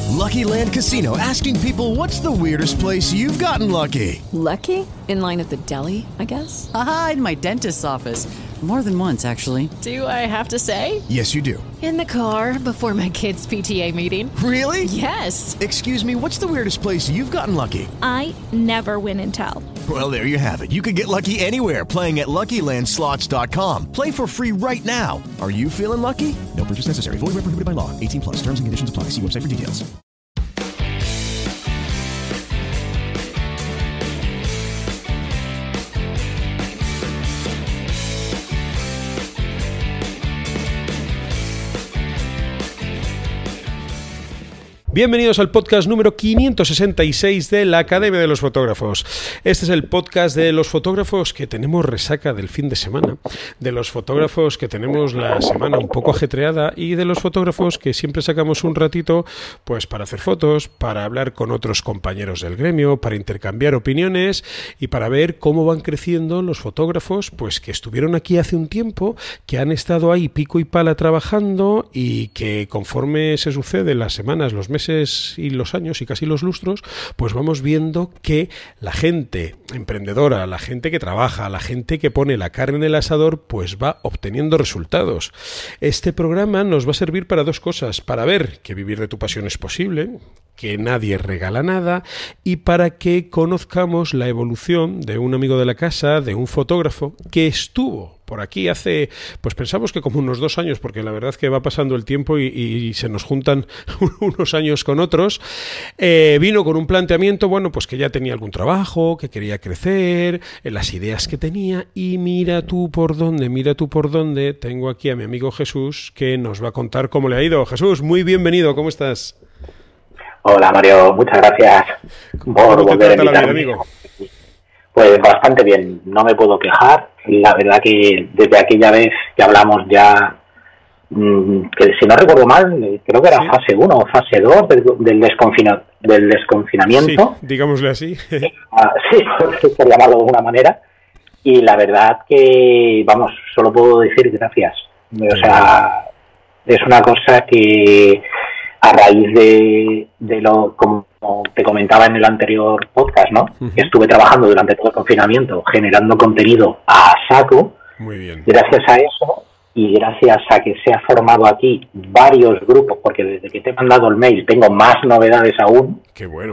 Lucky Land Casino, asking people, what's the weirdest place you've gotten lucky? Lucky? In line at the deli, I guess? Aha, in my dentist's office. More than once, actually. Do I have to say? Yes, you do. In the car before my kids' PTA meeting. Really? Yes. Excuse me, what's the weirdest place you've gotten lucky? I never win and tell. Well, there you have it. You can get lucky anywhere, playing at LuckyLandSlots.com. Play for free right now. Are you feeling lucky? No purchase necessary. Void where prohibited by law. 18 plus. Terms and conditions apply. See website for details. Bienvenidos al podcast número 566 de la Academia de los Fotógrafos. Este es el podcast de los fotógrafos que tenemos resaca del fin de semana, de los fotógrafos que tenemos la semana un poco ajetreada y de los fotógrafos que siempre sacamos un ratito pues para hacer fotos, para hablar con otros compañeros del gremio, para intercambiar opiniones y para ver cómo van creciendo los fotógrafos pues que estuvieron aquí hace un tiempo, que han estado ahí pico y pala trabajando y que conforme se sucede las semanas, los meses y los años y casi los lustros, pues vamos viendo que la gente emprendedora, la gente que trabaja, la gente que pone la carne en el asador, pues va obteniendo resultados. Este programa nos va a servir para dos cosas: para ver que vivir de tu pasión es posible, que nadie regala nada, y para que conozcamos la evolución de un amigo de la casa, de un fotógrafo que estuvo por aquí hace, pues pensamos que como unos 2 años, porque la verdad es que va pasando el tiempo y se nos juntan unos años con otros. Vino con un planteamiento, bueno, pues que ya tenía algún trabajo, que quería crecer, las ideas que tenía, y mira tú por dónde, tengo aquí a mi amigo Jesús, que nos va a contar cómo le ha ido. Jesús, muy bienvenido, ¿cómo estás? Hola Mario, muchas gracias por volver a invitarme, amigo. Pues bastante bien, no me puedo quejar. La verdad que desde aquella vez que hablamos ya, que si no recuerdo mal, creo que era fase 1 o fase 2 del desconfinamiento. Sí, digámosle así. Sí, por llamarlo de alguna manera. Y la verdad que, vamos, solo puedo decir gracias. O sea, es una cosa que a raíz de lo, como te comentaba en el anterior podcast, ¿no? Uh-huh. Estuve trabajando durante todo el confinamiento generando contenido a saco. Muy bien. Gracias a eso y gracias a que se ha formado aquí varios grupos, porque desde que te he mandado el mail tengo más novedades aún. Qué bueno.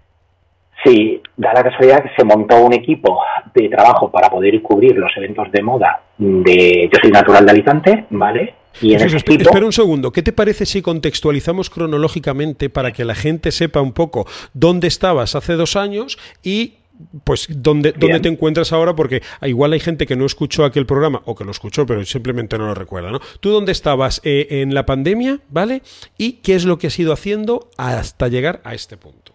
Sí, da la casualidad que se montó un equipo de trabajo para poder cubrir los eventos de moda yo soy natural de Alicante, ¿vale? Y en ese equipo... Espera un segundo, ¿qué te parece si contextualizamos cronológicamente para que la gente sepa un poco dónde estabas hace 2 años y pues dónde te encuentras ahora? Porque igual hay gente que no escuchó aquel programa o que lo escuchó pero simplemente no lo recuerda, ¿no? ¿Tú dónde estabas en la pandemia, ¿vale? ¿Y qué es lo que has ido haciendo hasta llegar a este punto?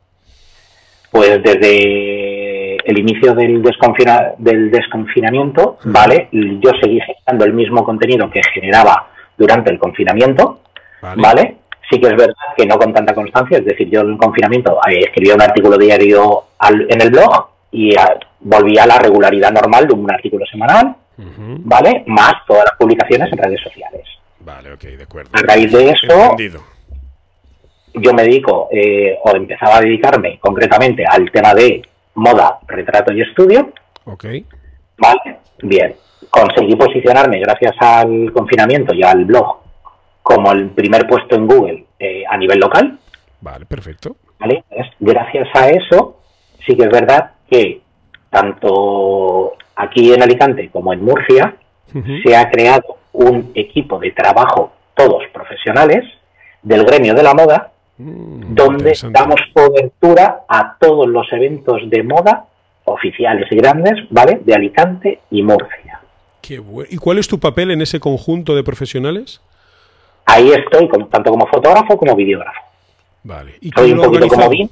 Pues desde el inicio del desconfinamiento, ¿vale? Yo seguí generando el mismo contenido que generaba durante el confinamiento, ¿vale? Sí que es verdad que no con tanta constancia, es decir, yo en el confinamiento escribía un artículo diario en el blog y volvía a la regularidad normal de un artículo semanal, uh-huh, ¿vale? Más todas las publicaciones en redes sociales. Vale, ok, de acuerdo. A raíz de eso... Entendido. Yo me dedico, o empezaba a dedicarme concretamente al tema de moda, retrato y estudio. Ok. Vale, bien. Conseguí posicionarme gracias al confinamiento y al blog como el primer puesto en Google a nivel local. Vale, perfecto. Vale, gracias a eso, sí que es verdad que tanto aquí en Alicante como en Murcia, uh-huh, se ha creado un equipo de trabajo, todos profesionales, del gremio de la moda, donde damos cobertura a todos los eventos de moda oficiales y grandes, ¿vale? De Alicante y Murcia. Qué bueno. ¿Y cuál es tu papel en ese conjunto de profesionales? Ahí estoy, tanto como fotógrafo como videógrafo. Vale. ¿Y soy un poquito comodín.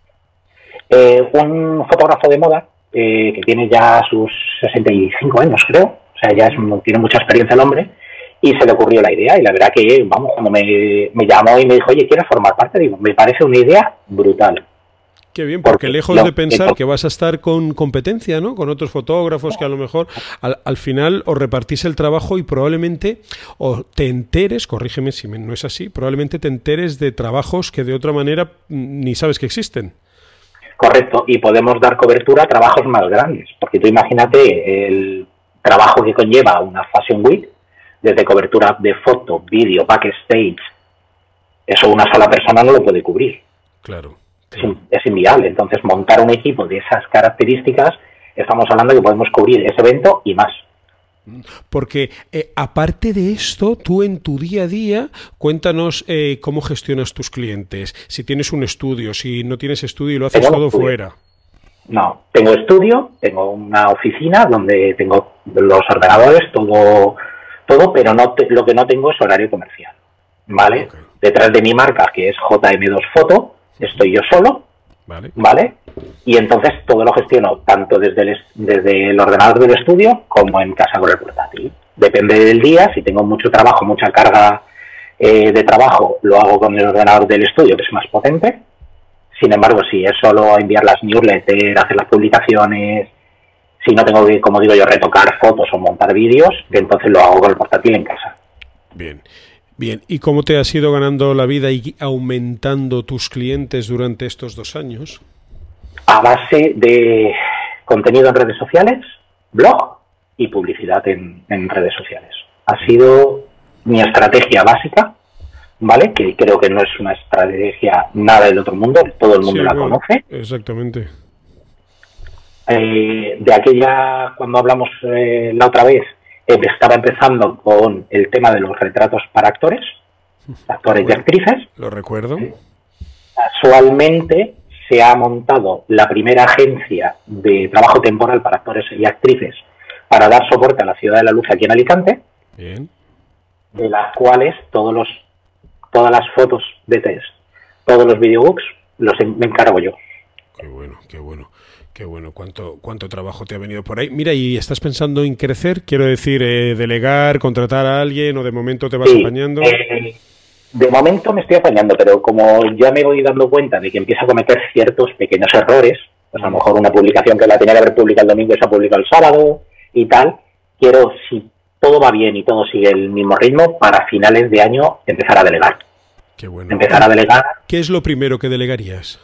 Un fotógrafo de moda que tiene ya sus 65 años, creo. O sea, ya tiene mucha experiencia el hombre. Y se le ocurrió la idea, y la verdad que, vamos, cuando me llamó y me dijo, oye, ¿quieres formar parte? Digo, me parece una idea brutal. Qué bien, porque lejos de pensar que vas a estar con competencia, ¿no? Con otros fotógrafos que a lo mejor al final os repartís el trabajo y probablemente o te enteres, corrígeme si no es así, probablemente te enteres de trabajos que de otra manera ni sabes que existen. Correcto, y podemos dar cobertura a trabajos más grandes, porque tú imagínate el trabajo que conlleva una Fashion Week, desde cobertura de foto, vídeo, backstage, eso una sola persona no lo puede cubrir. Claro. Es inviable. Entonces, montar un equipo de esas características, estamos hablando de que podemos cubrir ese evento y más. Porque aparte de esto, tú en tu día a día, cuéntanos cómo gestionas tus clientes. Si tienes un estudio, si no tienes estudio y lo haces todo fuera. No, tengo estudio, tengo una oficina donde tengo los ordenadores, todo, pero lo que no tengo es horario comercial, ¿vale? Okay. Detrás de mi marca, que es JM2 Foto, estoy yo solo, ¿vale? Y entonces todo lo gestiono tanto desde el ordenador del estudio como en casa con el portátil. Depende del día, si tengo mucho trabajo, mucha carga de trabajo, lo hago con el ordenador del estudio, que es más potente. Sin embargo, si es solo enviar las newsletters, hacer las publicaciones, si no tengo que, como digo yo, retocar fotos o montar vídeos, entonces lo hago con el portátil en casa. Bien. Bien, ¿y cómo te has ido ganando la vida y aumentando tus clientes durante estos 2 años? A base de contenido en redes sociales, blog y publicidad en redes sociales. Ha sido mi estrategia básica, ¿vale? Que creo que no es una estrategia nada del otro mundo, todo el mundo la conoce. Exactamente. De aquella, cuando hablamos la otra vez, estaba empezando con el tema de los retratos para actores y actrices. Lo recuerdo. Casualmente se ha montado la primera agencia de trabajo temporal para actores y actrices para dar soporte a la Ciudad de la Luz aquí en Alicante. Bien. De las cuales todas las fotos de test, todos los videobooks me encargo yo. Qué bueno, qué bueno. Qué bueno, cuánto trabajo te ha venido por ahí. Mira, ¿y estás pensando en crecer? Quiero decir, delegar, contratar a alguien, o de momento te vas apañando. De momento me estoy apañando, pero como ya me voy dando cuenta de que empiezo a cometer ciertos pequeños errores, pues a lo mejor una publicación que la tenía que haber publicado el domingo se ha publicado el sábado y tal, quiero, si todo va bien y todo sigue el mismo ritmo, para finales de año empezar a delegar. Qué bueno. Empezar a delegar. ¿Qué es lo primero que delegarías?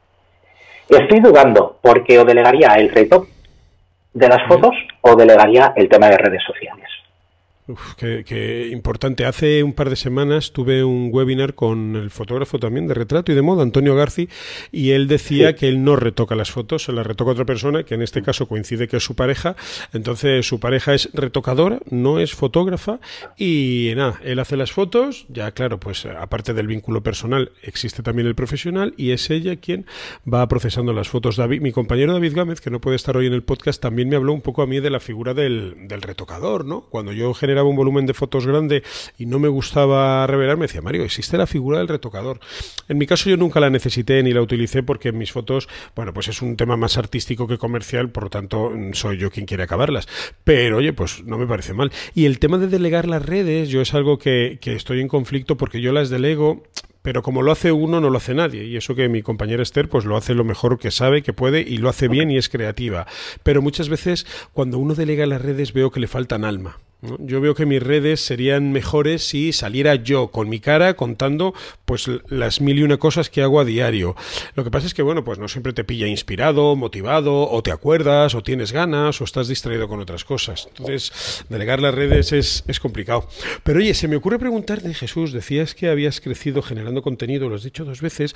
Estoy dudando, porque o delegaría el retoque de las fotos o delegaría el tema de redes sociales. Uf, qué importante. Hace un par de semanas tuve un webinar con el fotógrafo también de retrato y de moda, Antonio Garci, y él decía que él no retoca las fotos, se las retoca otra persona, que en este caso coincide que es su pareja. Entonces su pareja es retocadora, no es fotógrafa, y nada, él hace las fotos, ya claro, pues aparte del vínculo personal existe también el profesional, y es ella quien va procesando las fotos. Mi compañero David Gámez, que no puede estar hoy en el podcast, también me habló un poco a mí de la figura del retocador, ¿no? Cuando yo generaba un volumen de fotos grande y no me gustaba revelar, me decía: Mario, existe la figura del retocador. En mi caso yo nunca la necesité ni la utilicé, porque en mis fotos, bueno, pues es un tema más artístico que comercial, por lo tanto soy yo quien quiere acabarlas, pero oye, pues no me parece mal. Y el tema de delegar las redes, yo es algo que estoy en conflicto, porque yo las delego, pero como lo hace uno, no lo hace nadie, y eso que mi compañera Esther pues lo hace lo mejor que sabe, que puede, y lo hace bien y es creativa, pero muchas veces cuando uno delega las redes veo que le faltan alma, ¿no? Yo veo que mis redes serían mejores si saliera yo con mi cara contando pues las 1001 cosas que hago a diario. Lo que pasa es que, bueno, pues no siempre te pilla inspirado, motivado, o te acuerdas, o tienes ganas, o estás distraído con otras cosas. Entonces, delegar las redes es complicado. Pero oye, se me ocurre preguntarte, Jesús, decías que habías crecido generando contenido, lo has dicho 2 veces.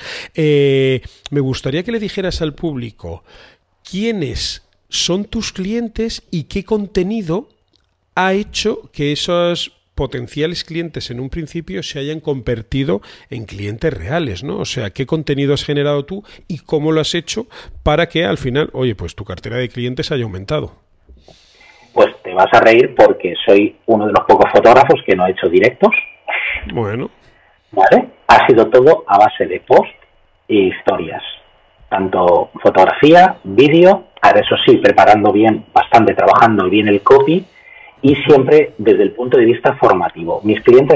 Me gustaría que le dijeras al público quiénes son tus clientes y qué contenido ha hecho que esos potenciales clientes en un principio se hayan convertido en clientes reales, ¿no? O sea, ¿qué contenido has generado tú y cómo lo has hecho para que al final, oye, pues tu cartera de clientes haya aumentado? Pues te vas a reír, porque soy uno de los pocos fotógrafos que no ha hecho directos. Bueno. ¿Vale? Ha sido todo a base de post e historias. Tanto fotografía, vídeo, eso sí, preparando bien, bastante, trabajando bien el copy, y siempre desde el punto de vista formativo. Mis clientes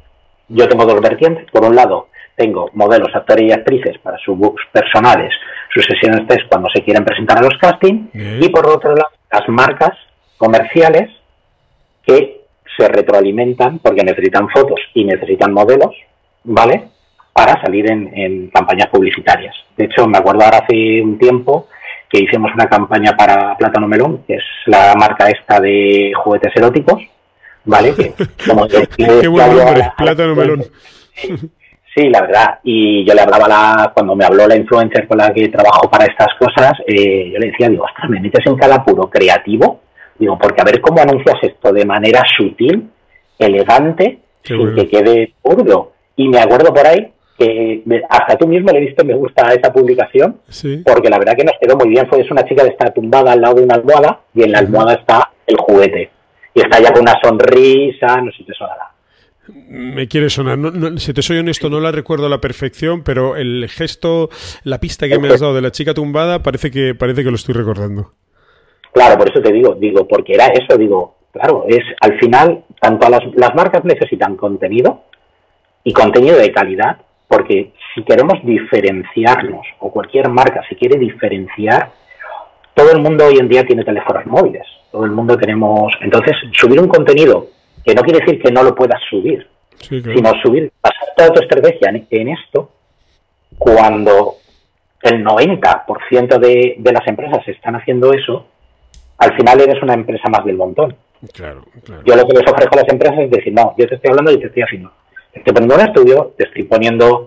yo tengo 2 vertientes. Por un lado, tengo modelos, actores y actrices para sus books personales, sus sesiones test cuando se quieren presentar a los castings, y por otro lado las marcas comerciales que se retroalimentan porque necesitan fotos y necesitan modelos, ¿vale?, para salir en campañas publicitarias. De hecho, me acuerdo ahora hace un tiempo que hicimos una campaña para Plátano Melón, que es la marca esta de juguetes eróticos, ¿vale? Que, como qué buen nombre, Plátano Melón. Sí, la verdad. Y yo le hablaba cuando me habló la influencer con la que trabajo para estas cosas, yo le decía, digo, ostras, me metes en cada puro creativo, digo, porque a ver cómo anuncias esto de manera sutil, elegante, sin que quede burdo. Y me acuerdo por ahí que hasta tú mismo le diste me gusta a esa publicación, sí, porque la verdad que nos quedó muy bien. Es una chica que está tumbada al lado de una almohada y en la almohada está el juguete y está ya con una sonrisa, no sé si te sonará. Me quiere sonar, si te soy honesto no la recuerdo a la perfección, pero el gesto, la pista que me has dado de la chica tumbada parece que lo estoy recordando. Claro, por eso te digo, porque era eso, claro, es al final, tanto las marcas necesitan contenido y contenido de calidad, porque si queremos diferenciarnos, o cualquier marca si quiere diferenciar, todo el mundo hoy en día tiene teléfonos móviles, todo el mundo tenemos, entonces subir un contenido, que no quiere decir que no lo puedas subir, sí, claro, sino pasar toda tu estrategia en esto, cuando el 90% de las empresas están haciendo eso, al final eres una empresa más del montón. Claro. Yo lo que les ofrezco a las empresas es decir, no, yo te estoy hablando y te estoy haciendo. Estoy poniendo un estudio, te estoy poniendo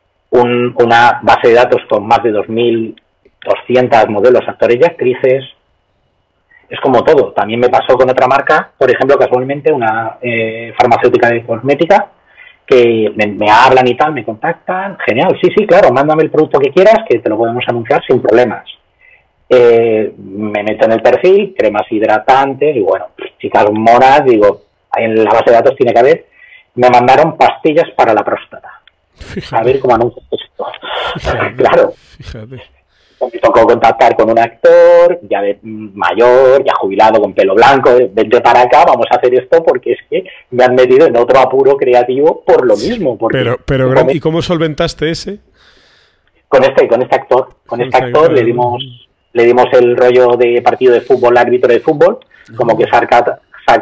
una base de datos con más de 2.200 modelos, actores y actrices. Es como todo. También me pasó con otra marca, por ejemplo, casualmente, una farmacéutica de cosmética, que me hablan y tal, me contactan. Genial, sí, claro, mándame el producto que quieras, que te lo podemos anunciar sin problemas. Me meto en el perfil, cremas hidratantes, y bueno, chicas monas, en la base de datos tiene que haber. Me mandaron pastillas para la próstata. Fíjate. A ver cómo anuncias esto. Claro. Fíjate. Me tocó contactar con un actor, ya mayor, ya jubilado, con pelo blanco, vente para acá, vamos a hacer esto, porque es que me han metido en otro apuro creativo por lo mismo. Pero ¿y cómo solventaste ese? Con este actor. Con este actor le dimos el rollo de partido de fútbol, árbitro de fútbol, como que sacaba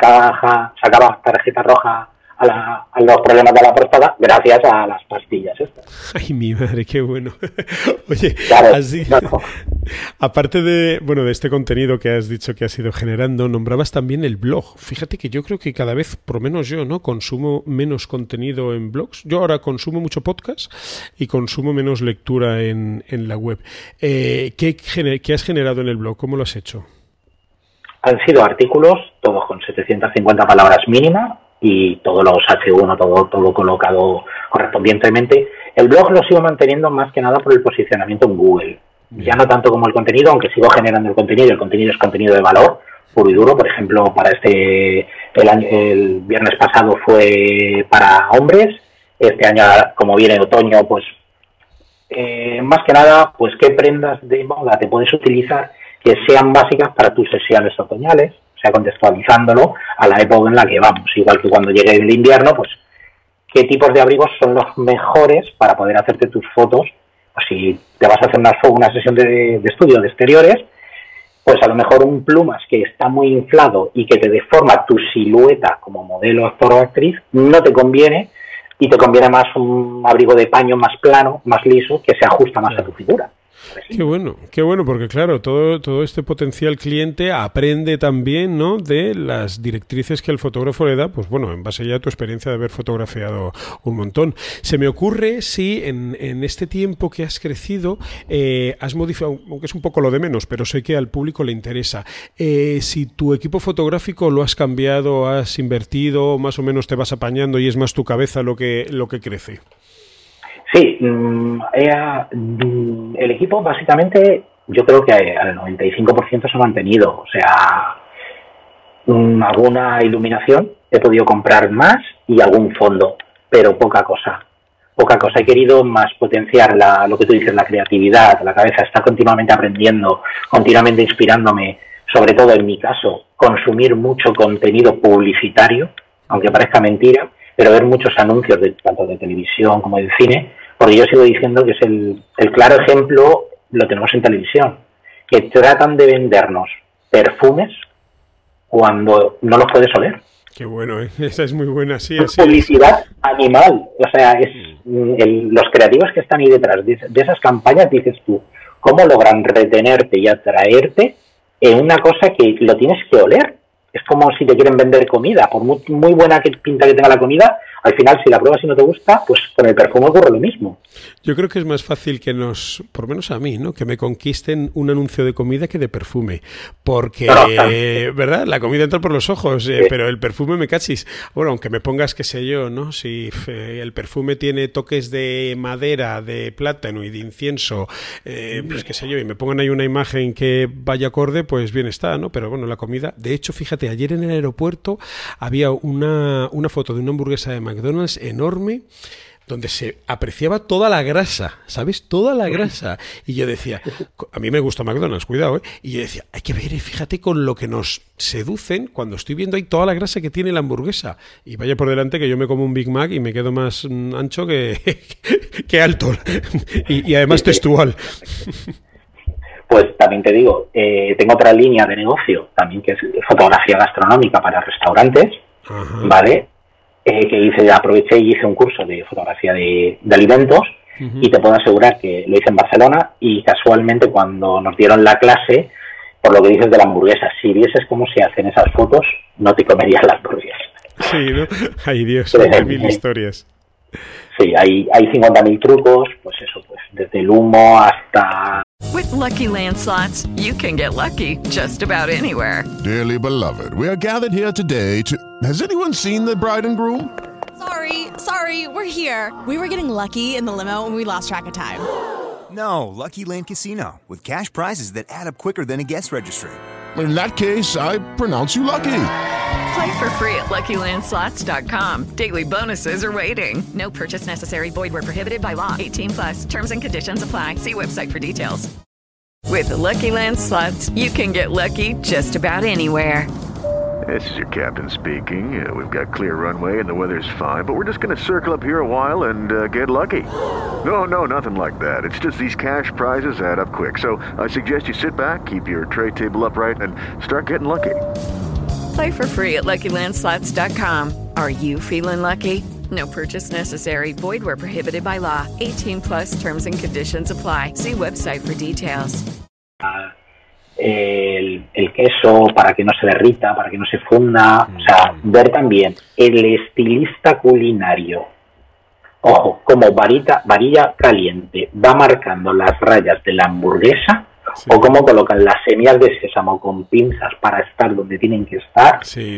tarjeta roja a los problemas de la próstata gracias a las pastillas estas. Ay, mi madre, qué bueno. Oye, claro, así, no. Aparte de este contenido que has dicho que has ido generando, nombrabas también el blog. Fíjate que yo creo que cada vez, por lo menos yo, ¿no?, consumo menos contenido en blogs. Yo ahora consumo mucho podcast y consumo menos lectura en la web. ¿Qué has generado en el blog? ¿Cómo lo has hecho? Han sido artículos, todos con 750 palabras mínima, y todos los H1, todo colocado correspondientemente. El blog lo sigo manteniendo más que nada por el posicionamiento en Google. Ya no tanto como el contenido, aunque sigo generando el contenido, y el contenido es contenido de valor, puro y duro. Por ejemplo, para el viernes pasado fue para hombres. Este año, como viene otoño, pues más que nada, pues qué prendas de moda te puedes utilizar que sean básicas para tus sesiones otoñales, o sea, contextualizándolo a la época en la que vamos. Igual que cuando llegue el invierno, pues qué tipos de abrigos son los mejores para poder hacerte tus fotos. O si te vas a hacer una sesión de estudio de exteriores, pues a lo mejor un plumas que está muy inflado y que te deforma tu silueta como modelo, actor o actriz, no te conviene, y te conviene más un abrigo de paño más plano, más liso, que se ajusta más a tu figura. Qué bueno, porque claro, todo este potencial cliente aprende también, ¿no?, de las directrices que el fotógrafo le da, pues bueno, en base ya a tu experiencia de haber fotografiado un montón. Se me ocurre si en este tiempo que has crecido has modificado, aunque es un poco lo de menos, pero sé que al público le interesa, si tu equipo fotográfico lo has cambiado, has invertido, más o menos te vas apañando y es más tu cabeza lo que crece. Sí, el equipo básicamente yo creo que al 95% se ha mantenido. O sea, alguna iluminación he podido comprar más y algún fondo, pero poca cosa. He querido más potenciar lo que tú dices, la creatividad, la cabeza, estar continuamente aprendiendo, continuamente inspirándome, sobre todo en mi caso, consumir mucho contenido publicitario, aunque parezca mentira, pero ver muchos anuncios tanto de televisión como de cine, porque yo sigo diciendo que es el claro ejemplo lo tenemos en televisión, que tratan de vendernos perfumes cuando no los puedes oler. Qué bueno, esa es muy buena, sí. Es publicidad animal, o sea, los creativos que están ahí detrás de esas campañas, dices tú, ¿cómo logran retenerte y atraerte en una cosa que lo tienes que oler? Es como si te quieren vender comida, por muy buena pinta que tenga la comida, al final si la pruebas y no te gusta, pues con el perfume ocurre lo mismo. Yo creo que es más fácil que por lo menos a mí, ¿no? Que me conquisten un anuncio de comida que de perfume, porque, ¿verdad? La comida entra por los ojos, sí. Pero el perfume me cachis. Bueno, aunque me pongas, qué sé yo, ¿no? Si el perfume tiene toques de madera, de plátano y de incienso, pues qué sé yo, y me pongan ahí una imagen que vaya acorde, pues bien está, ¿no? Pero bueno, la comida, de hecho, fíjate, ayer en el aeropuerto había una foto de una hamburguesa de McDonald's enorme donde se apreciaba toda la grasa, ¿sabes? Toda la grasa. Y yo decía, a mí me gusta McDonald's, cuidado, ¿eh? Y yo decía, hay que ver, fíjate con lo que nos seducen cuando estoy viendo ahí toda la grasa que tiene la hamburguesa. Y vaya por delante que yo me como un Big Mac y me quedo más ancho que alto. Y además textual. Pues también te digo, tengo otra línea de negocio, también que es fotografía gastronómica para restaurantes, ajá, ¿vale? Que aproveché y hice un curso de fotografía de alimentos, uh-huh, y te puedo asegurar que lo hice en Barcelona y casualmente cuando nos dieron la clase, por lo que dices de la hamburguesa, si vieses cómo se hacen esas fotos, no te comerías la hamburguesa. Sí, ¿no? Ay Dios, hay mil historias. Sí, hay 50.000 trucos, pues eso, pues desde el humo hasta... With Lucky Land Slots, you can get lucky just about anywhere. Dearly beloved, we are gathered here today to... Has anyone seen the bride and groom? Sorry, we're here. We were getting lucky in the limo and we lost track of time. No, Lucky Land Casino, with cash prizes that add up quicker than a guest registry. In that case, I pronounce you lucky. Play for free at LuckyLandSlots.com. Daily bonuses are waiting. No purchase necessary. Void where prohibited by law. 18+. Terms and conditions apply. See website for details. With Lucky Land Slots, you can get lucky just about anywhere. This is your captain speaking. We've got clear runway and the weather's fine, but we're just going to circle up here a while and get lucky. No, nothing like that. It's just these cash prizes add up quick. So I suggest you sit back, keep your tray table upright, and start getting lucky. Play for free at LuckyLandSlots.com. Are you feeling lucky? No purchase necessary. Void where prohibited by law. 18+ terms and conditions apply. See website for details. El queso para que no se derrita, para que no se funda. O sea, ver también el estilista culinario. Ojo, como varilla caliente va marcando las rayas de la hamburguesa. Sí. O cómo colocan las semillas de sésamo con pinzas para estar donde tienen que estar. Sí.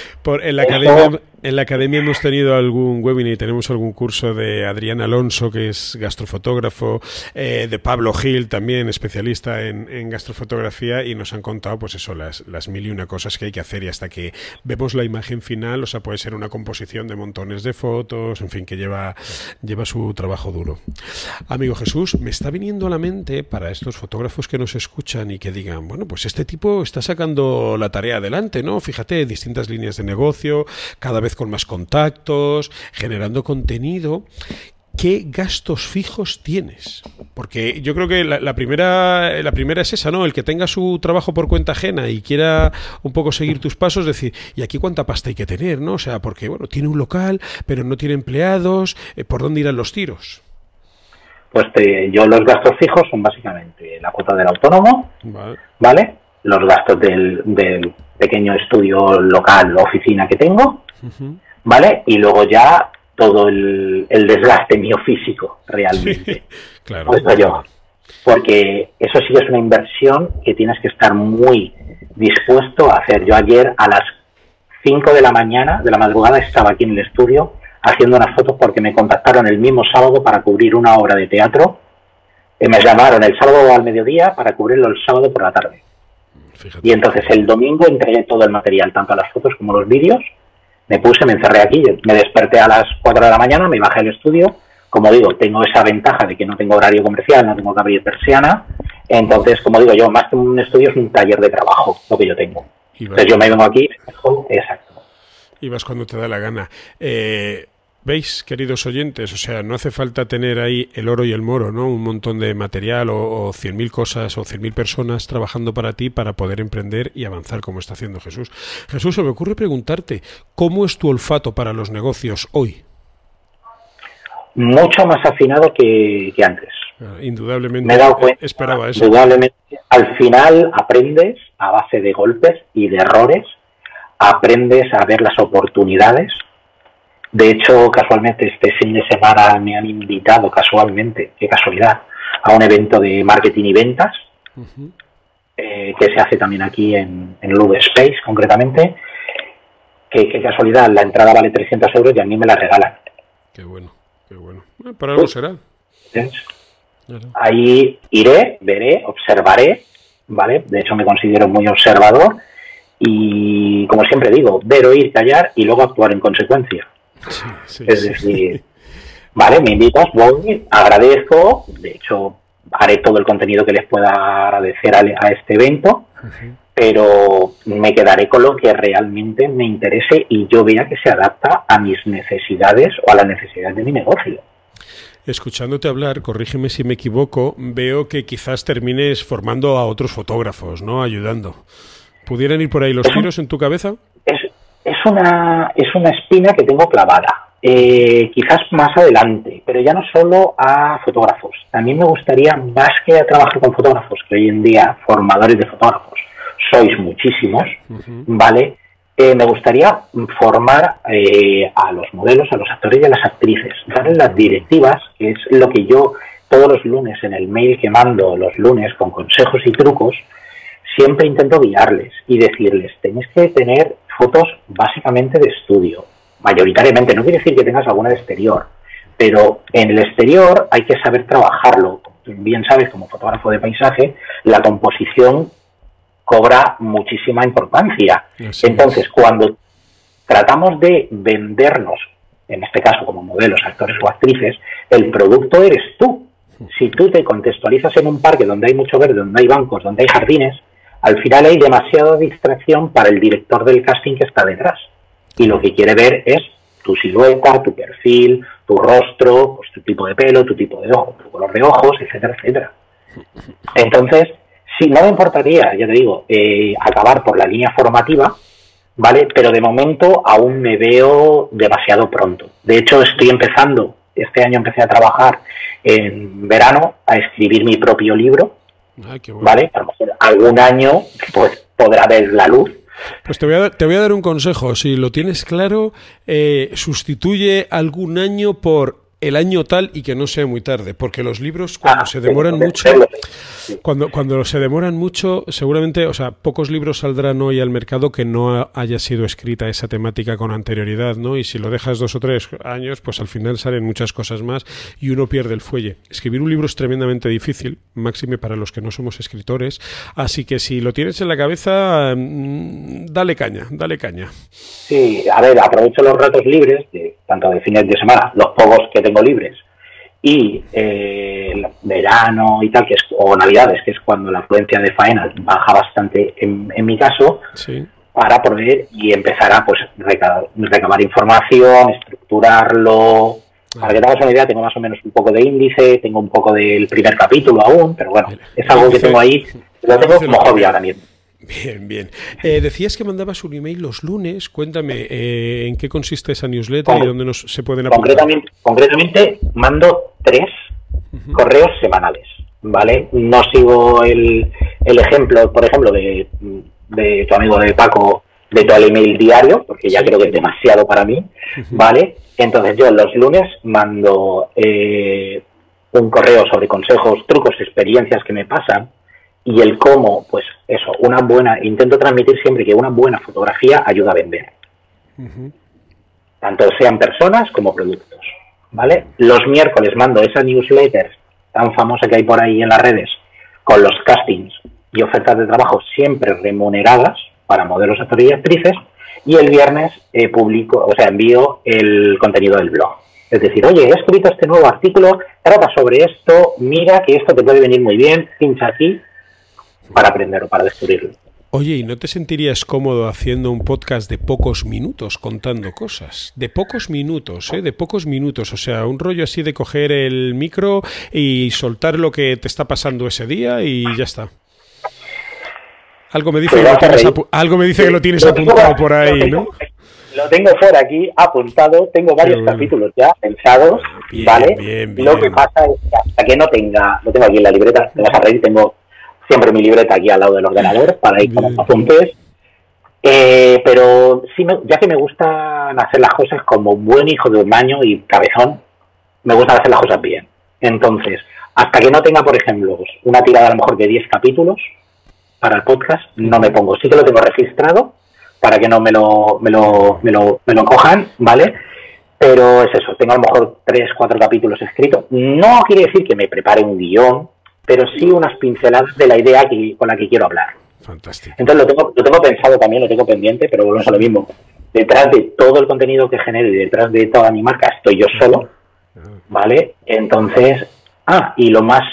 En la academia hemos tenido algún webinar y tenemos algún curso de Adrián Alonso, que es gastrofotógrafo, de Pablo Gil, también especialista en gastrofotografía, y nos han contado, pues eso, las mil y una cosas que hay que hacer, y hasta que vemos la imagen final, o sea, puede ser una composición de montones de fotos, en fin, que lleva su trabajo duro. Amigo Jesús, me está viniendo a la mente, para estos fotógrafos que nos escuchan y que digan, bueno, pues este tipo está sacando la tarea adelante, ¿no? Fíjate, distintas líneas de negocio, cada vez con más contactos, generando contenido. ¿Qué gastos fijos tienes? Porque yo creo que la primera es esa, ¿no? El que tenga su trabajo por cuenta ajena y quiera un poco seguir tus pasos, decir, ¿y aquí cuánta pasta hay que tener, no? O sea, porque, bueno, tiene un local, pero no tiene empleados, ¿por dónde irán los tiros? Pues yo los gastos fijos son básicamente la cuota del autónomo, ¿vale? Los gastos del pequeño estudio local o oficina que tengo, uh-huh, ¿vale? Y luego ya todo el desgaste mío físico, realmente. Sí, claro. Pues yo. Porque eso sí que es una inversión que tienes que estar muy dispuesto a hacer. Yo ayer a las 5 de la madrugada, estaba aquí en el estudio haciendo unas fotos porque me contactaron el mismo sábado para cubrir una obra de teatro. Me llamaron el sábado al mediodía para cubrirlo el sábado por la tarde. Fíjate. Y entonces el domingo entregué todo el material, tanto las fotos como los vídeos. Me encerré aquí, me desperté a las 4 de la mañana, me bajé al estudio. Como digo, tengo esa ventaja de que no tengo horario comercial, no tengo que abrir persiana. Entonces, como digo yo, más que un estudio es un taller de trabajo, lo que yo tengo. Entonces yo me vengo aquí, exacto. Y vas cuando te da la gana. ¿Veis, queridos oyentes? O sea, no hace falta tener ahí el oro y el moro, ¿no? Un montón de material o 100.000 cosas o 100.000 personas trabajando para ti para poder emprender y avanzar como está haciendo Jesús. Jesús, se me ocurre preguntarte, ¿cómo es tu olfato para los negocios hoy? Mucho más afinado que antes. Indudablemente. Me he dado cuenta, esperaba eso. Indudablemente. Al final aprendes a base de golpes y de errores, aprendes a ver las oportunidades. De hecho, casualmente este fin de semana me han invitado casualmente, qué casualidad, a un evento de marketing y ventas, que se hace también aquí en Lube Space concretamente. Qué casualidad, la entrada vale 300 euros y a mí me la regalan. Qué bueno, qué bueno. Para algo será. Ahí iré, veré, observaré, ¿vale? De hecho me considero muy observador y, como siempre digo, ver, oír, callar y luego actuar en consecuencia. Es decir, vale, me invitas, voy, agradezco, de hecho haré todo el contenido que les pueda agradecer a este evento, pero me quedaré con lo que realmente me interese y yo vea que se adapta a mis necesidades o a las necesidades de mi negocio. Escuchándote hablar, corrígeme si me equivoco, veo que quizás termines formando a otros fotógrafos, ¿no? Ayudando. ¿Pudieran ir por ahí los tiros en tu cabeza? Es una espina que tengo clavada. Quizás más adelante, pero ya no solo a fotógrafos. También me gustaría, más que a trabajar con fotógrafos, que hoy en día formadores de fotógrafos sois muchísimos, ¿vale? Me gustaría formar a los modelos, a los actores y a las actrices, darles las directivas, que es lo que yo todos los lunes en el mail que mando los lunes con consejos y trucos, siempre intento guiarles y decirles, tenéis que tener fotos básicamente de estudio, mayoritariamente, no quiere decir que tengas alguna de exterior, pero en el exterior hay que saber trabajarlo. Bien sabes, como fotógrafo de paisaje, la composición cobra muchísima importancia. Entonces, cuando tratamos de vendernos, en este caso como modelos, actores o actrices, el producto eres tú. Si tú te contextualizas en un parque donde hay mucho verde, donde hay bancos, donde hay jardines, al final hay demasiada distracción para el director del casting que está detrás. Y lo que quiere ver es tu silueta, tu perfil, tu rostro, pues tu tipo de pelo, tu tipo de ojo, tu color de ojos, etcétera, etcétera. Entonces, sí, no me importaría, ya te digo, acabar por la línea formativa, ¿vale? Pero de momento aún me veo demasiado pronto. De hecho, este año empecé a trabajar en verano a escribir mi propio libro, ¿vale? A lo mejor algún año pues podrá ver la luz. Pues te voy a dar un consejo. Si lo tienes claro, sustituye algún año por el año tal y que no sea muy tarde, porque los libros cuando se demoran mucho, cuando se demoran mucho, seguramente, o sea, pocos libros saldrán hoy al mercado que no haya sido escrita esa temática con anterioridad, ¿no? Y si lo dejas 2 o 3 años, pues al final salen muchas cosas más y uno pierde el fuelle. Escribir un libro es tremendamente difícil, máxime para los que no somos escritores, así que si lo tienes en la cabeza, dale caña. Sí, a ver, aprovecho los ratos libres, tanto de fines de semana, los pocos que tengo libres, y el verano y tal, o navidades, que es cuando la afluencia de faenas baja bastante en mi caso, sí, para poder y empezar a pues recabar información, estructurarlo. Para que te hagas una idea, tengo más o menos un poco de índice, tengo un poco del primer capítulo aún, pero bueno, es algo que tengo ahí, lo tengo como hobby ahora mismo. Bien. Decías que mandabas un email los lunes. Cuéntame, ¿en qué consiste esa newsletter y dónde se pueden apuntar? Concretamente mando 3 correos semanales, ¿vale? No sigo el ejemplo, por ejemplo, de tu amigo de Paco, de todo el email diario, porque ya creo que es demasiado para mí, ¿vale? Entonces yo los lunes mando un correo sobre consejos, trucos, experiencias que me pasan, y el cómo, pues eso, intento transmitir siempre que una buena fotografía ayuda a vender. Tanto sean personas como productos, ¿vale? Los miércoles mando esa newsletter tan famosa que hay por ahí en las redes, con los castings y ofertas de trabajo siempre remuneradas para modelos, actores y actrices, y el viernes envío el contenido del blog. Es decir, oye, he escrito este nuevo artículo, trata sobre esto, mira que esto te puede venir muy bien, pincha aquí, para aprender o para descubrirlo. Oye, ¿y no te sentirías cómodo haciendo un podcast de pocos minutos, contando cosas? De pocos minutos, ¿eh? De pocos minutos. O sea, un rollo así de coger el micro y soltar lo que te está pasando ese día y ya está. Algo me dice, que lo tienes apuntado por ahí, ¿no? Lo tengo por aquí apuntado, tengo varios capítulos ya pensados, bien, ¿vale? Bien. Lo que pasa es que hasta que no tenga, lo tengo aquí en la libreta, te vas a reír, tengo siempre mi libreta aquí al lado del ordenador para ir con los apuntes, pero sí, ya que me gustan hacer las cosas como buen hijo de un año y cabezón, me gustan hacer las cosas bien. Entonces, hasta que no tenga, por ejemplo, una tirada a lo mejor de 10 capítulos para el podcast, no me pongo. Sí que lo tengo registrado para que no me lo cojan, ¿vale? Pero es eso, tengo a lo mejor 3, 4 capítulos escritos. No quiere decir que me prepare un guión, pero sí unas pinceladas de la idea con la que quiero hablar. Fantástico. Entonces lo tengo pensado también, lo tengo pendiente, pero volvemos a lo mismo. Detrás de todo el contenido que genero y detrás de toda mi marca estoy yo solo, ¿vale? Entonces, y lo más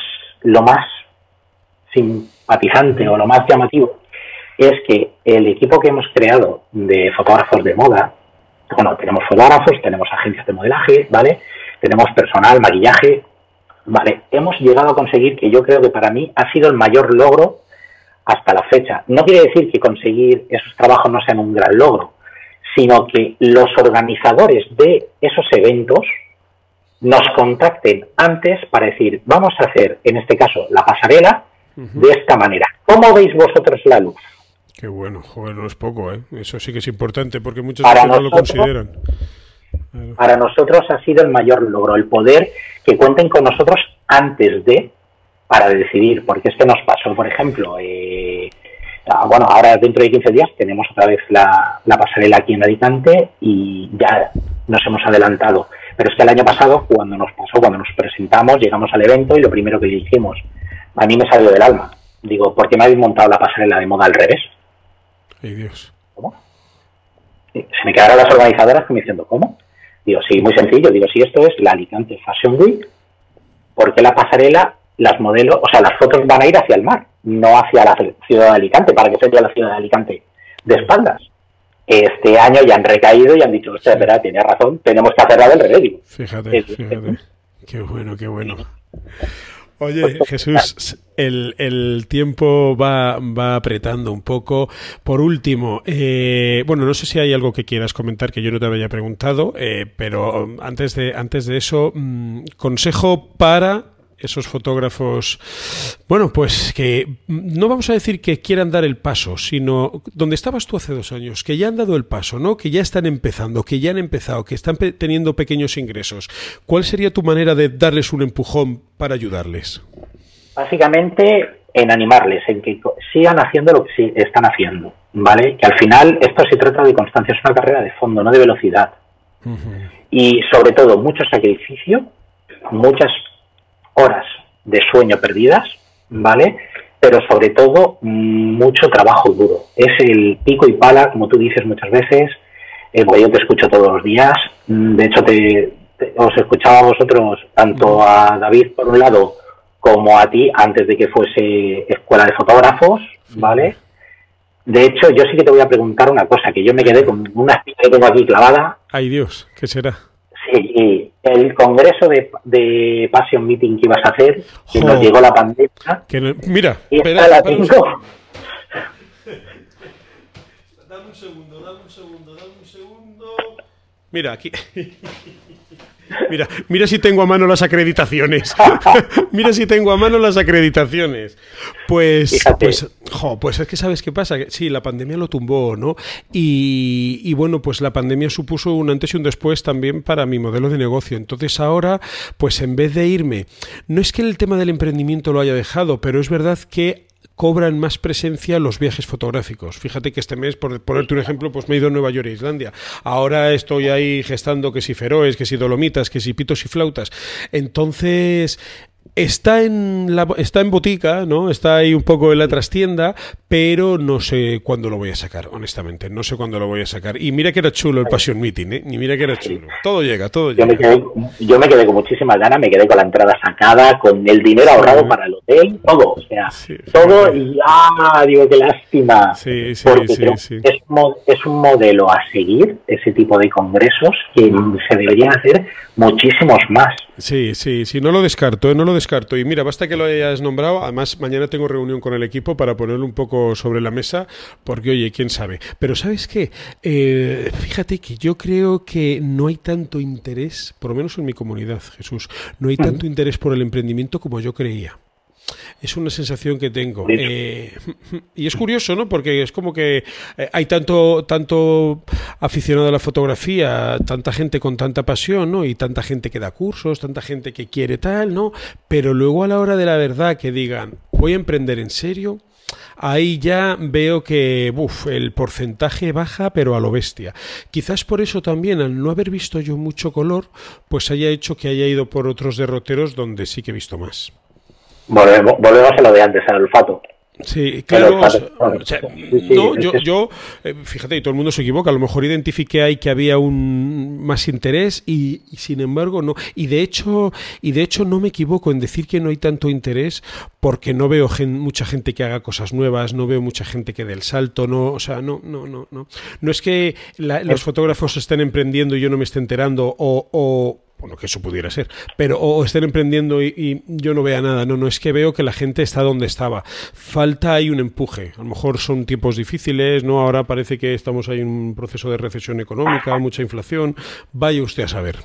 simpatizante o lo más llamativo es que el equipo que hemos creado de fotógrafos de moda, bueno, tenemos fotógrafos, tenemos agencias de modelaje, ¿vale? Tenemos personal, maquillaje, ¿vale? Hemos llegado a conseguir, que yo creo que para mí ha sido el mayor logro hasta la fecha. No quiere decir que conseguir esos trabajos no sean un gran logro, sino que los organizadores de esos eventos nos contacten antes para decir, vamos a hacer, en este caso, la pasarela de esta manera. ¿Cómo veis vosotros la luz? Qué bueno, joder, no es poco, ¿eh? Eso sí que es importante porque muchos veces no lo consideran. Para nosotros ha sido el mayor logro, el poder que cuenten con nosotros antes de, para decidir, porque es que nos pasó, por ejemplo, ahora dentro de 15 días tenemos otra vez la pasarela aquí en Alicante y ya nos hemos adelantado. Pero es que el año pasado, cuando nos presentamos, llegamos al evento y lo primero que le dijimos, a mí me salió del alma. Digo, ¿por qué me habéis montado la pasarela de moda al revés? ¡Ay, Dios! ¿Cómo? Se me quedaron las organizadoras como diciendo, ¿cómo? Digo, sí, muy sencillo. Digo, si esto es la Alicante Fashion Week, ¿por qué la pasarela, las modelos, o sea, las fotos van a ir hacia el mar, no hacia la ciudad de Alicante, para que sea la ciudad de Alicante de espaldas? Este año ya han recaído y han dicho, usted, verdad, tiene razón, tenemos que hacerla del revés. Digo, fíjate. Qué bueno. Oye, Jesús, el tiempo va apretando un poco. Por último, no sé si hay algo que quieras comentar que yo no te había preguntado, pero antes de eso, consejo para esos fotógrafos, bueno, pues que no vamos a decir que quieran dar el paso, sino donde estabas tú hace 2 años, que ya han dado el paso, ¿no? Que ya están empezando, que ya han empezado, que están teniendo pequeños ingresos. ¿Cuál sería tu manera de darles un empujón para ayudarles? Básicamente en animarles, en que sigan haciendo lo que sí están haciendo, ¿vale? Que al final esto se trata de constancia, es una carrera de fondo, no de velocidad. Y sobre todo mucho sacrificio, muchas horas de sueño perdidas, ¿vale? Pero sobre todo mucho trabajo duro. Es el pico y pala, como tú dices muchas veces, porque yo te escucho todos los días. De hecho, os escuchaba a vosotros, tanto a David por un lado, como a ti, antes de que fuese escuela de fotógrafos, ¿vale? De hecho, yo sí que te voy a preguntar una cosa, que yo me quedé con una espina que tengo aquí clavada. ¡Ay, Dios! ¿Qué será? Sí, el congreso de Passion Meeting que ibas a hacer, que nos llegó la pandemia. Mira, espera, la tengo. Dame un segundo. Mira, aquí. Mira si tengo a mano las acreditaciones. Pues es que ¿sabes qué pasa? Sí, la pandemia lo tumbó, ¿no? Y bueno, pues la pandemia supuso un antes y un después también para mi modelo de negocio. Entonces ahora, pues en vez de irme, no es que el tema del emprendimiento lo haya dejado, pero es verdad que cobran más presencia los viajes fotográficos. Fíjate que este mes, por ponerte un ejemplo, pues me he ido a Nueva York e Islandia. Ahora estoy ahí gestando que si Feroes, que si Dolomitas, que si Pitos y Flautas. Entonces, Está en botica, ¿no? Está ahí un poco en la trastienda, pero no sé cuándo lo voy a sacar, honestamente. No sé cuándo lo voy a sacar. Y mira que era chulo el Passion Meeting, ¿eh? Y mira que era chulo. Todo llega. Yo me quedé con muchísimas ganas, me quedé con la entrada sacada, con el dinero ahorrado para el hotel, todo. O sea, todo y digo, qué lástima. Es un modelo a seguir, ese tipo de congresos, que se deberían hacer muchísimos más. Sí, no lo descarto, Y mira, basta que lo hayas nombrado. Además, mañana tengo reunión con el equipo para ponerlo un poco sobre la mesa, porque, oye, quién sabe. Pero ¿sabes qué? Fíjate que yo creo que no hay tanto interés, por lo menos en mi comunidad, Jesús, no hay tanto interés por el emprendimiento como yo creía. Es una sensación que tengo. Y es curioso, ¿no? Porque es como que hay tanto aficionado a la fotografía, tanta gente con tanta pasión, ¿no? Y tanta gente que da cursos, tanta gente que quiere tal, ¿no? Pero luego a la hora de la verdad que digan, voy a emprender en serio, ahí ya veo que el porcentaje baja, pero a lo bestia. Quizás por eso también, al no haber visto yo mucho color, pues haya hecho que haya ido por otros derroteros donde sí que he visto más. Volvemos a lo de antes, al olfato. Sí, claro. Yo fíjate, y todo el mundo se equivoca. A lo mejor identifiqué ahí que había más interés y sin embargo no. Y de hecho no me equivoco en decir que no hay tanto interés, porque no veo mucha gente que haga cosas nuevas, no veo mucha gente que dé el salto, no es que los fotógrafos estén emprendiendo y yo no me esté enterando bueno, que eso pudiera ser, pero o estén emprendiendo y yo no vea nada. No, es que veo que la gente está donde estaba. Falta ahí un empuje. A lo mejor son tiempos difíciles, ¿no? Ahora parece que estamos ahí en un proceso de recesión económica, mucha inflación. Vaya usted a saber.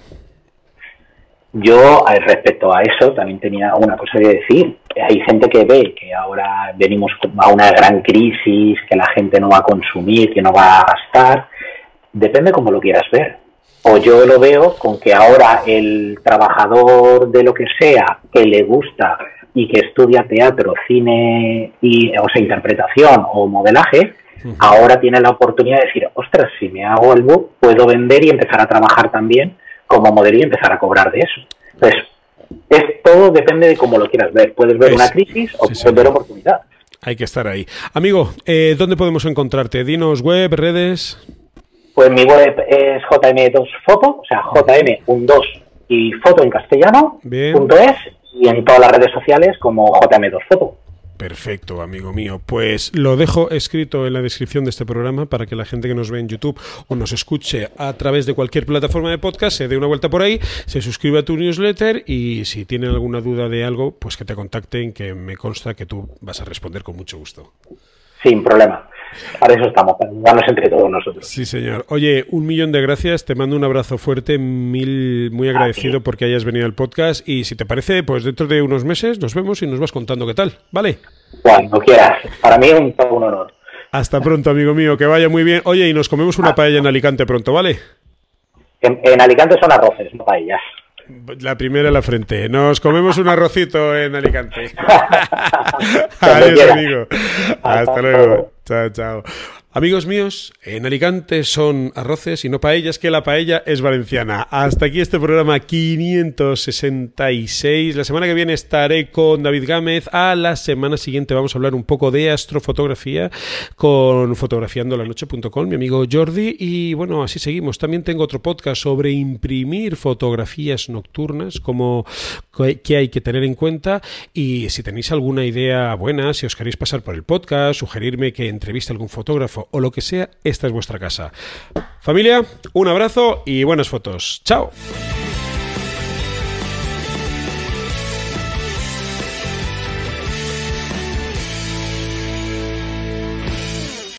Yo, respecto a eso, también tenía una cosa que decir. Hay gente que ve que ahora venimos a una gran crisis, que la gente no va a consumir, que no va a gastar. Depende cómo lo quieras ver. O yo lo veo con que ahora el trabajador de lo que sea, que le gusta y que estudia teatro, cine, interpretación o modelaje, ahora tiene la oportunidad de decir, ostras, si me hago el book, puedo vender y empezar a trabajar también como modelo y empezar a cobrar de eso. Entonces, todo depende de cómo lo quieras ver. Puedes ver una crisis o puedes ver oportunidad. Hay que estar ahí. Amigo, ¿dónde podemos encontrarte? Dinos web, redes. Pues mi web es jm2foto, o sea, jm12 y foto en castellano, .es, y en todas las redes sociales como jm2foto. Perfecto, amigo mío. Pues lo dejo escrito en la descripción de este programa para que la gente que nos ve en YouTube o nos escuche a través de cualquier plataforma de podcast se dé una vuelta por ahí, se suscriba a tu newsletter y si tienen alguna duda de algo, pues que te contacten, que me consta que tú vas a responder con mucho gusto. Sin problema. Para eso estamos, para ayudarnos entre todos nosotros. Sí, señor. Oye, 1.000.000 de gracias, te mando un abrazo fuerte, muy agradecido porque hayas venido al podcast y si te parece, pues dentro de unos meses nos vemos y nos vas contando qué tal, ¿vale? Cuando quieras, para mí es un honor. Hasta pronto, amigo mío, que vaya muy bien. Oye, y nos comemos una paella en Alicante pronto, ¿vale? En Alicante son arroces, no paellas. La primera en la frente. Nos comemos un arrocito en Alicante. Adiós, amigo. Hasta luego. Chao. Amigos míos, en Alicante son arroces y no paellas, que la paella es valenciana. Hasta aquí este programa 566. La semana que viene estaré con David Gámez. A la semana siguiente vamos a hablar un poco de astrofotografía con fotografiandolanoche.com, mi amigo Jordi. Y bueno, así seguimos. También tengo otro podcast sobre imprimir fotografías nocturnas, qué hay que tener en cuenta. Y si tenéis alguna idea buena, si os queréis pasar por el podcast, sugerirme que entreviste a algún fotógrafo o lo que sea, esta es vuestra casa. Familia, un abrazo y buenas fotos. ¡Chao!